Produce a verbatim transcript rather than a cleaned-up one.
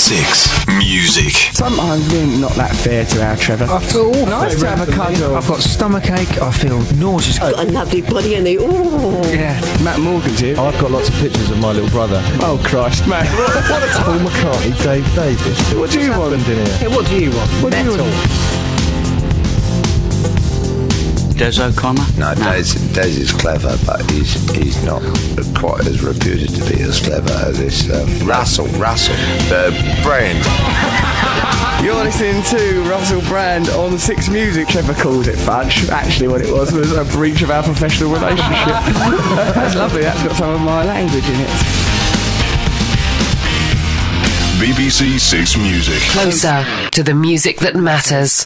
Six Music. Sometimes we're not that fair to our Trevor. I feel awful. Nice to have a cuddle. I've got stomachache. I feel nauseous. Got a lovely body and they, ooh. Yeah, Matt Morgan's here. I've got lots of pictures of my little brother. Oh Christ, Matt. What a Paul McCartney, Dave Davis. What do you want? In here? Yeah, what do you want? What do you Metal. want? Des O'Connor? No, Des, Des is clever, but he's he's not quite as reputed to be as clever as this um, Russell, Russell, the Brand. You're listening to Russell Brand on Six Music. Trevor calls it fudge. Actually, what it was was a breach of our professional relationship. That's lovely. That's got some of my language in it. B B C Six Music. Closer to the music that matters.